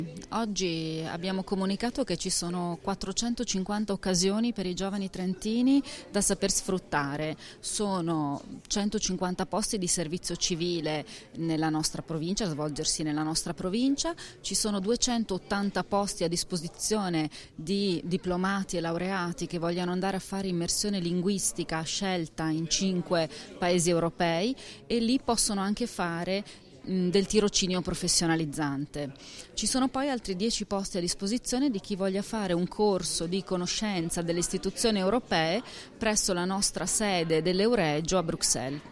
Oggi abbiamo comunicato che ci sono 450 occasioni per i giovani trentini da saper sfruttare. Sono 150 posti di servizio civile nella nostra provincia, a svolgersi nella nostra provincia. Ci sono 280 posti a disposizione di diplomati e laureati che vogliono andare a fare immersione linguistica a scelta in 5 paesi europei, e lì possono anche fare del tirocinio professionalizzante. Ci sono poi altri 10 posti a disposizione di chi voglia fare un corso di conoscenza delle istituzioni europee presso la nostra sede dell'Euregio a Bruxelles.